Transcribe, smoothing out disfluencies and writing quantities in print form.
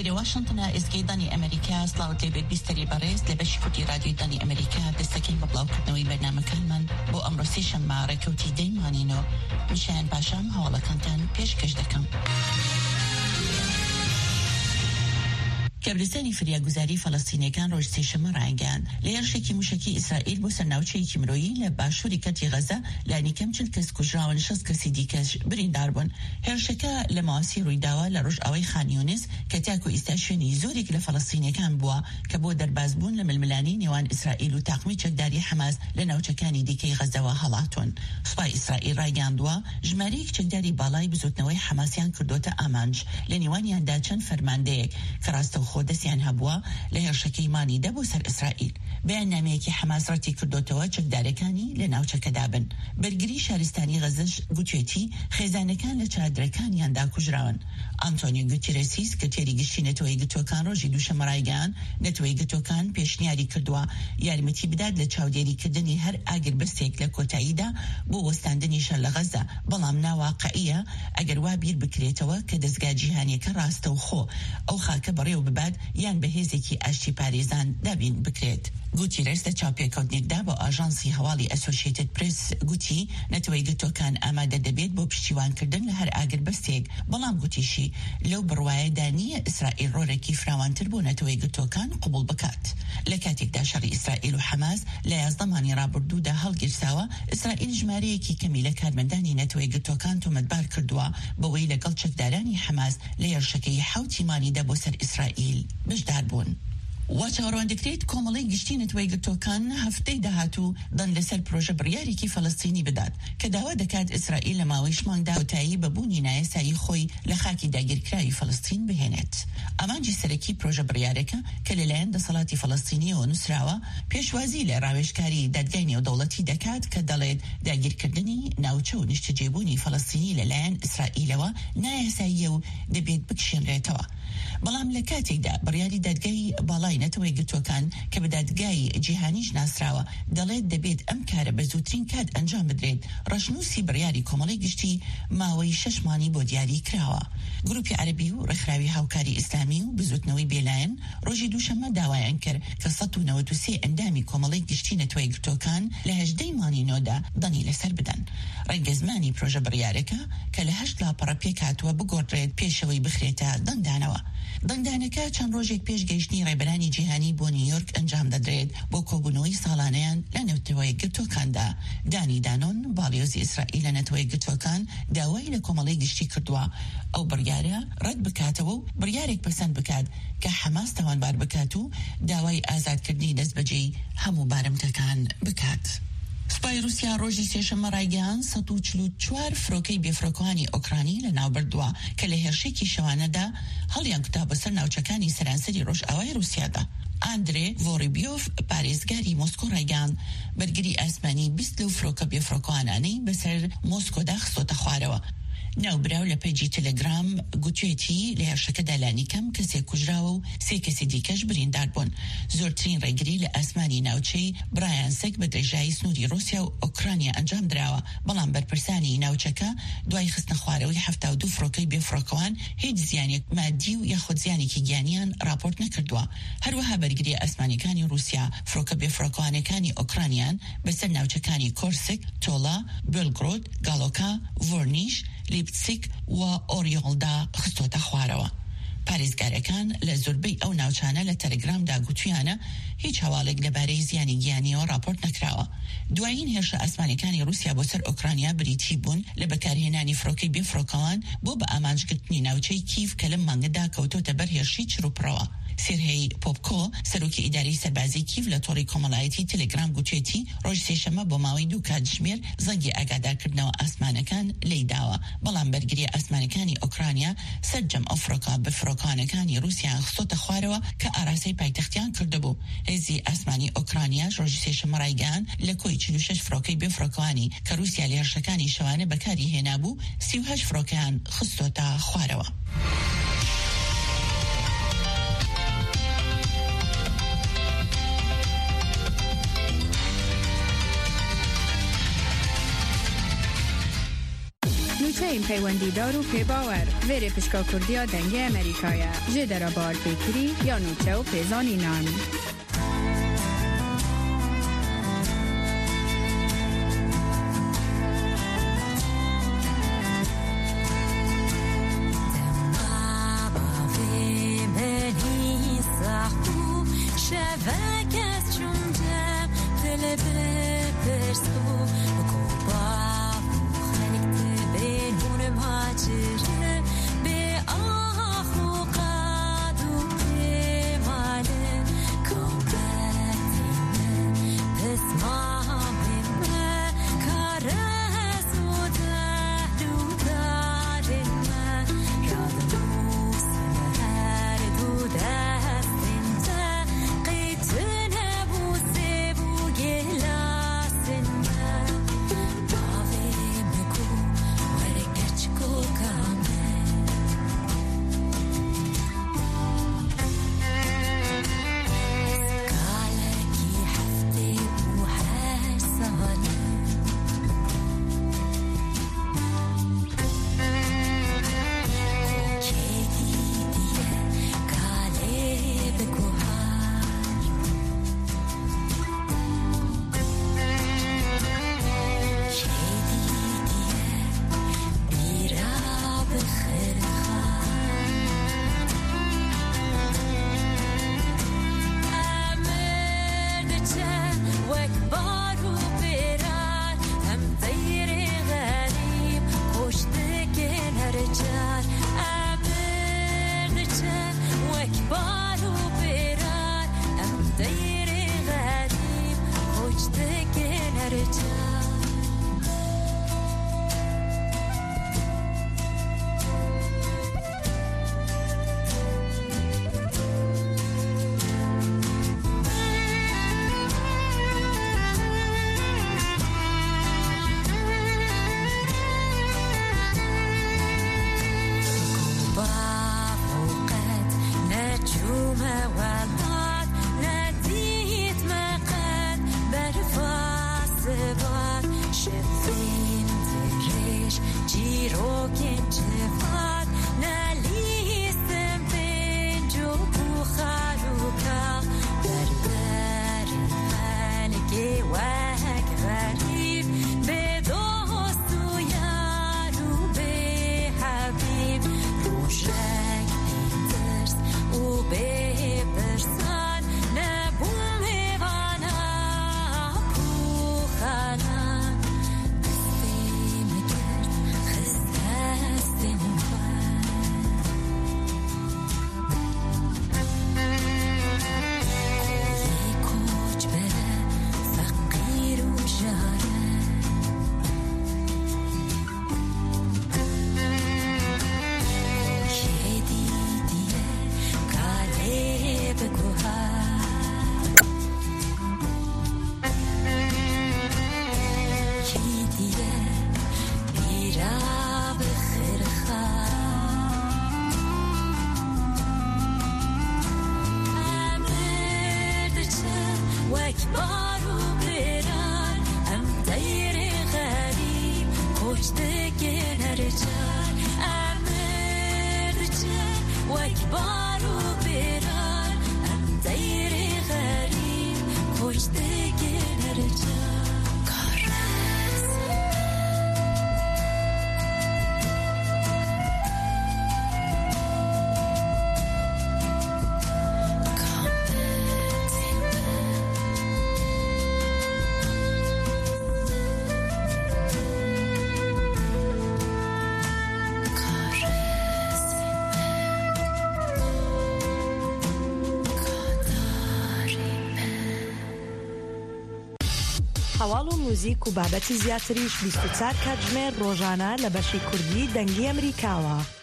لێرە واشنگتنە ئێسکەیدانی ئەمریکا سلااوت لێبێت بیستەری بەڕێز لە بەشی کوردی رادیۆدانی ئەمریکا دەستەکەین بە بڵاوکردنەوەی بەرنامەکانمان بۆ ئەمڕۆ سێشەممە ڕێکەوتی دەیمانینەوە میشایان پاشام هەواڵەکانتان پێشکەش دەکەم. کابرستانی فریاگوزاری فەڵەستینیەکان ڕۆژ سێشەممە ڕایگەیاند لە هێرشێکی موشکی ئیسرائیل بۆ سەرناوچەیەکی مرۆیی لە باشووری کەتی غەزە لانیکەم 40 کەس کوژراون 60 کەسی دیکەش بریندار بوون. هێرشەکە لە ماوەسی ڕوویداوە لە ڕۆژئاوای خانیۆنس کە تاکو ئیستا شوێنی زۆرێک لە فەڵەستینیەکان بووە کە بۆ دەربازبوون لە ململانی نێوان ئیسرائیل و تاقمی چەکداری حەماس لە ناوچەکانی دیکەی غەزەوە هەڵاتون. سوپای ئیسرائیل ڕایگەاندووە ژمارەیەک چەکداری باڵای بزوتنەوەی حەماسیان کردوتە ئامانج لە نێوانیاندا چەند فەرماندەیەک کە ڕاستەوخۆ دەستیان هەبووە لە هێرشەکەی مانیدا بۆ سەر ئیسرائیل. بەیاننامەیەکی حەماس ڕەتی کردوتەوە چەکدارەکانی لە ناوچەکەدا بن. بەرگری شارستانی غەزەش گوتوێتی خێزانەکان لە چادرەکانیاندا کوژراون. ئانتۆنیو گوتێرەسیس کە تێریگەشتی نەتەوەی گرتوەکان ڕۆژی دووشەممە ڕایگەیاند نەتەوەی گرتوەکان پێشنیاری کردووە یارمەتی بدات لە چاودێریکردنی هەر ئاگربەستێک لە کۆتاییدا بۆ وەستاندنی شەر لە غەزە، بەڵام ناواقعیە ئەگەر وا بیر بکرێتەوە کە دەستگا جیهانیەکە ڕاستەوخۆ ئەو خاکە بەڕێو ببات یان بەهێزێکی ئاشتی پارێزان دابین بکرێت. گوتیرەس لە چاوپێکەوتنێکدا بۆ ئاژانسی هەواڵی ئەسۆشیێتد پرس گوتی نەتەوەی گرتوەکان ئامادە دەبێت بۆ پشتیوانکردن لە هەر ئاگربەستێک، بەڵام گوتیشی لەو بڕوایەدا نییە ئیسرائیل ڕۆرێکی فراوانتر بۆ نەتەوەی گرتوەکان قبول بکات. لە کاتێکدا شەڕی ئیسرائیل و حەماس لە 11 ڕابردوودا هەڵگیرساوە، ئیسرائیل ژمارەیەکی کەمی لە کارمەندانی نەتەوەی گرتوەکان تۆمەتبار کردووە بەوەی لەگەڵ چەکدارانی حەماس لە هێرشەکەی 7 مانیدا بۆ سەر ئیسرائیل بەشدار بوون. واچاوەڕوان دەکرێت کۆمەڵی گشتی نەتەوەی گرتوەکان هەفتەی داهاتوو دەن لەسەر پرۆژە بڕیارێکی فەڵەستینی بدات کە داوا دەکات ئیسرائیل لە ماوەی شمانگدا کۆتایی بەبوونی نایەسایی خۆی لە خاکی داگیرکراوی فەڵەستین بهێنێت. ئامانجی سەرەکی پرۆژە بڕیارەکە کە لەلایەن دەسەڵاتی فەڵەستینیەوە نووسراوە پێشوازی لە ڕاوێژکاری دادگای نێودەوڵەتی دەکات کە دەڵێت داگیرکردنی ناوچە و نیشتەجێبوونی فەڵەستینی لەلایەن ئیسرائیلەوە نایەساییە و دەبێت بکشێنرێتەوە. بەڵام لە کاتێکدا بڕیاری دادگای باڵای نەتەوەی گرتوەکان کە بە دادگای جیهانیش ناسراوە دەڵێت دەبێت ئەم کارە بە زووترین کات ئەنجام بدرێت، ڕەشنووسی بڕیاری کۆمەڵی گشتی ماوەی 6 مانی بۆ دیاری کراوە. گروپی عەربی و ڕێکخراوی هاوکاری ئیسلامی و بزوتنەوەی بێلایەن ڕۆژی دووشەممە داوایان کرد کە 193 ئەندامی کۆمەڵی گشتی نەتەوەی گرتوەکان لە 18 مانینۆدا دەنی لەسەر بدەن. ڕەنگەزمانی پرۆژە بڕیارەکە کە لە 8 لاپەڕە پێکاتوە بگۆڕێت پێشەوەی بخرێتە دەنگدانەوە. دەنگدانەکە چەند ڕۆژێک پێش گەیشتنی ڕێبەرانی جیهانی بۆ نیویۆرک ئەنجام دەدرێت بۆ کۆبوونەوەی ساڵانەیان لە نەوتەوەی گرتوەکاندا. دانی دانۆن باڵیۆزی ئیسرائیل لە نەتەوەی گرتوەکان داوای لە کۆمەڵی گشتی کردووە ئەو بڕیارە ڕەت بکاتەوە و بڕیارێک پەسەند بکات کە حەماس تاوانبار بکات و داوای ئازادکردنی دەستبەجێی هەموو بارمتەکان بکات. سوپای رووسیا ڕۆژی سێشەممە ڕایگەیاند 144 فرۆکەی بێفرۆکەوانی ئۆکرانی لە ناو بردووە کە لە هێرشێکی شەوانەدا هەڵیان کوتا بەسەر ناوچەکانی سەرانسەری ڕۆژئاوای رووسیادا. ئاندرێ ڤۆڕیبیۆف پارێزگاری مۆسکۆ ڕایگەیاند بەرگری ئاسمانی 20 لەو فرۆکە بێفرۆکەوانانەی بەسەر مۆسکۆدا خستۆتە خوارەوە. ناوبراو لە پەیجی تەلەگرام گوتوێتی لە هێرشەکەدا لانیکەم کەسێک کوژراوە و 3 کەسی دیکەش بریندار بوون. زۆرترین ڕێگری لە ئاسمانی ناوچەی برایانسک بە درێژایی سنووری رووسیا و ئۆکرانیا ئەنجام دراوە، بەڵام بەرپرسانی ناوچەکە دوای خستنە خوارەوەی 72 فرۆکەی بێفرۆکەوان هیچ زیانێک مادی و یاخود زیانێکی گیانیان راپۆرت نەکردووە. هەروەها بەرگری ئاسمانیەکانی رووسیا فرۆکە بێفرۆکەوانەکانی ئۆکرانیان بەسەر ناوچەکانی کۆرسک، تۆلا، بێلگرۆد، گاڵۆکا، ڤۆرنیش، لیپسیک و ئۆریۆڵدا خستۆتە خوارەوە. پارێزگارەکان لە زۆربەی ئەو ناوچانە لە تەلەگرامدا گوتویانە هیچ هەواڵێک لەبارەی زیانی گیانیەوە راپۆرت نەکراوە. دوایین هێرشە ئاسمانیەکانی رووسیا بۆ سەر ئۆکرانیا بریتی بوون لە بەکارهێنانی فرۆکەی بێفرۆکەوان بۆ بە ئامانجگرتنی ناوچەی کیف کە لەم مانگەدا کەوتۆتە بەر هێرشی چروپڕەوە. سێرهەی پۆپکۆ سەرۆکی ئیداری سەربازی کیف لە تۆڕی کۆمەڵایەتی تەلەگرام گوتوێتی ڕۆژ سێشەممە بۆ ماوەی 2 کاتژمێر زەنگی ئاگادارکردنەوە ئاسمانەکان لێیداوە، بەڵام بەرگری ئاسمانەکانی ئۆکرانیا سەرجەم ئەو فرۆکە بەفرۆکەوانەکانی رووسیان خستۆتە خوارەوە کە ئاراستەی پایتەختیان کردبوو. هێزی ئاسمانی ئۆکرانیاش ڕۆژی سێشەممە ڕایگەیاند لە کۆی 46 فرۆکەی بێفرۆکەوانی کە رووسیا لە هێرشەکانی شەوانە بەکاری هێنابوو 38 فرۆکەیان خستۆتە خوارەوە. این پیوندیدار و پی باور ویره پشکا کردیا دنگی امریکایه جدر بار پیکری یا نوچه و پیزانی نان. هەواڵ و موزیک و بابەتی زیاتریش 24 کاتژمێر ڕۆژانە لە بەشی کوردی دەنگی ئەمریکاوە.